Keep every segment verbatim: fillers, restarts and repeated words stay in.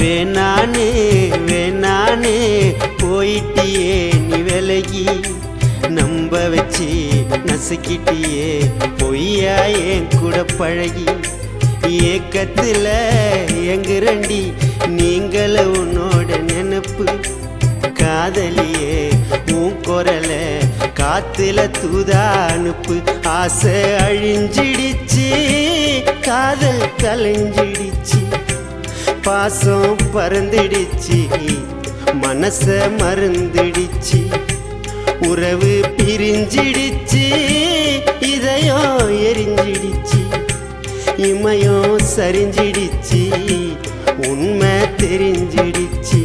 வேணானே வேணானே போயிட்டியே நீ விலகி நம்ப வச்சு நசுக்கிட்டியே பொய்யா என் கூட பழகி ஏக்கத்துல எங்குரண்டி நீங்கள உன்னோட நினைப்பு காதலியே உன் குரல காத்துல தூதா அனுப்பு ஆசை அழிஞ்சிடிச்சு காதல் கலைஞ்சிடிச்சு பாசம் பறந்துடிச்சு மனச மறந்துடிச்சு உறவு பிரிஞ்சிடிச்சு இதயம் எரிஞ்சிடிச்சு இமயம் சரிஞ்சிடிச்சு உண்மை தெரிஞ்சிடிச்சு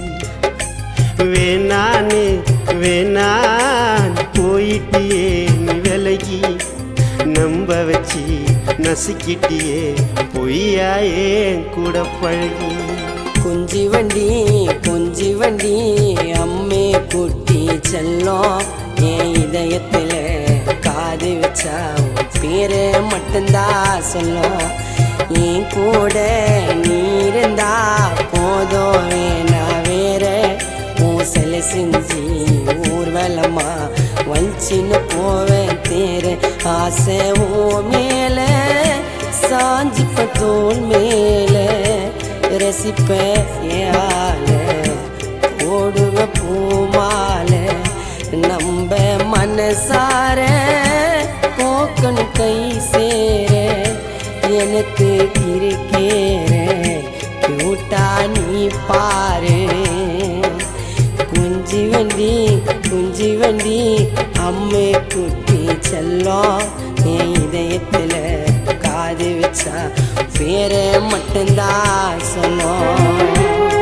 வேணானே வேணான் போயிட்டியே நீ விலகி நம்ப வச்சு நசுக்கிட்டியே பொய்யா ஏன் கூட பழகி குஞ்சி வண்டி குஞ்சி வண்டி அம்மே குட்டி செல்லம் என் இதயத்துல காது வச்சா பேரு மட்டும்தான் சொல்லும் என் கூட நீ இருந்தா போதும் வேணா வேற உன் சிலை செஞ்சு ஊர்வலமா வஞ்சின்னு போவேன் தேரு ஆசை ஓ மேல சாஞ்சி பத்தோன் மேல ரசிப்ப ஏல ஓடுவ பூமால நம்ப மனசார போக்கணும் கை சேர எனக்கு இருக்கேற கூட்டா நீ பாரு குஞ்சி வண்டி குஞ்சி வண்டி அம்மே குட்டி செல்லம் என் இதயத்துல காது வச்சா பேர மட்டும்தான் சொல்லும்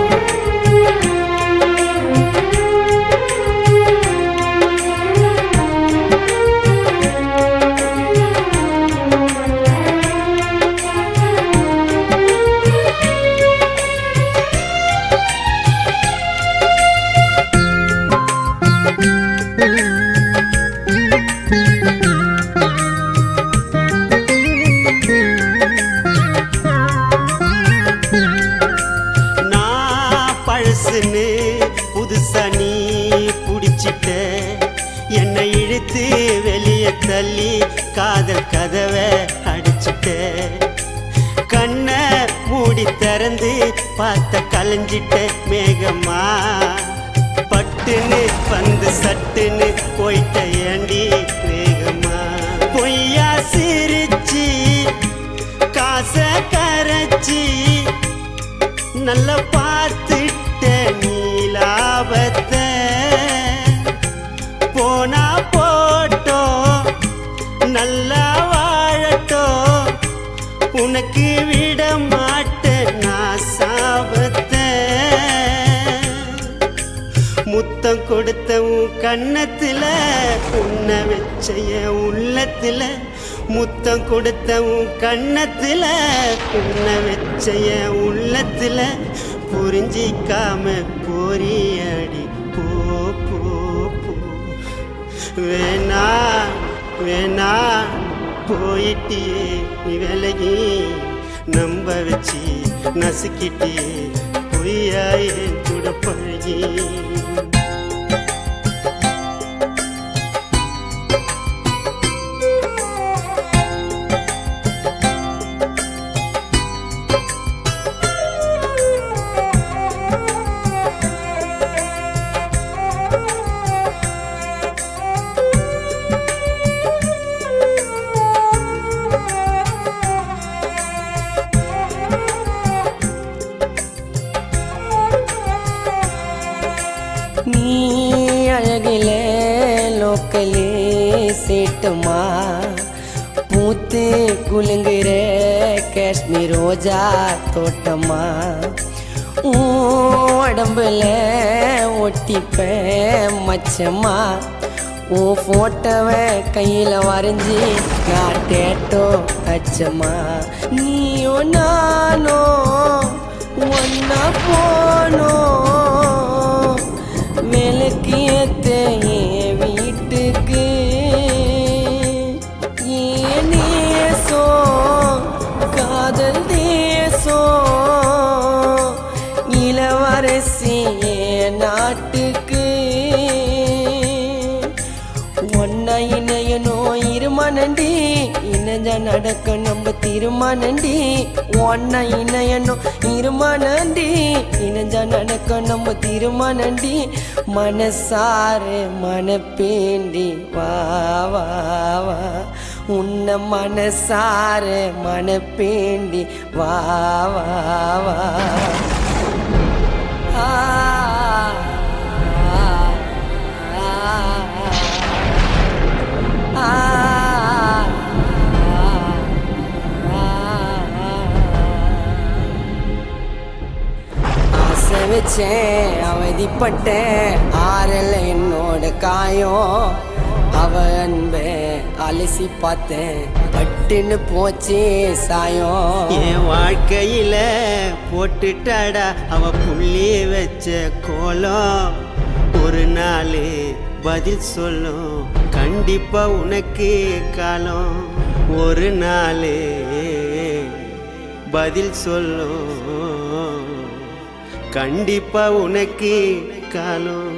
புதுசா நீ புடிச்சிட்ட என்னை இழுத்து வெளியே தள்ளி காதல் கதவை அடிச்சிட்ட கண்ணை மூடி திறந்து பார்த்த கலைஞ்சிட்ட மேகமா பட்டுன்னு வந்து சட்டுன்னு போயிட்ட ஏண்டி வேகமா பொய்யா சிரிச்சு காசை கரைச்சி நல்ல பார்த்துட்ட நீலாபத்தை போனா போட்டோ நல்லா வாழட்டோ உனக்கு விட மாட்டேன் நான் சாபத்தை முத்தம் கொடுத்த உன் கண்ணத்துல உன்னை வச்ச என் உள்ளத்துல முத்தம் கொடுத்த உன் கண்ணத்துல உன்னை வச்ச என் உள்ளத்துல புரிஞ்சிக்காம போறியடி போ போ போ வேணா வேணா போயிட்டியே நீ விலகி நம்ப வச்சு நசுக்கிட்டியே பொய்யா என் கூட பழகி நீ அழகிலே லோக்கலே சேட்டுமா பூத்து குலுங்குற காஷ்மீர் ரோஜா தோட்டமா உடம்புல ஒட்டிப்ப மச்சம்மா ஓ போட்டோவை கையில் வரைஞ்சி நான் டேட்டோ அச்சம்மா நீயோ நானோ ஒன்னா போனோ விளக்கு ஏத்த என் வீட்டுக்கு ஏன் தேசம் காதல் தேசம் நடக்க நம்ம தீர்மானண்டி ஒன்னா இணையணும் இருமானண்டி இணைஞ்சா நடக்க நம்ம தீர்மானண்டி மனசாரு மனப்பேண்டி வா வா வா உன்னை மனசாரு மனப்பேண்டி வா வா வா ஆ ஆசை வச்சேன் அவதிப்பட்டேன் ஆறல என்னோட காயம் அவ அன்பை அலசி பார்த்தேன் பட்டுன்னு போச்சே சாயம் என் வாழ்க்கையில போட்டுட்டாடா அவ புள்ளி வச்ச கோலம் ஒரு நாள் பதில் சொல்லும் கண்டிப்பா உனக்கு காலம் ஒரு நாள் பதில் சொல்லும் கண்டிப்பா உனக்கு காலம்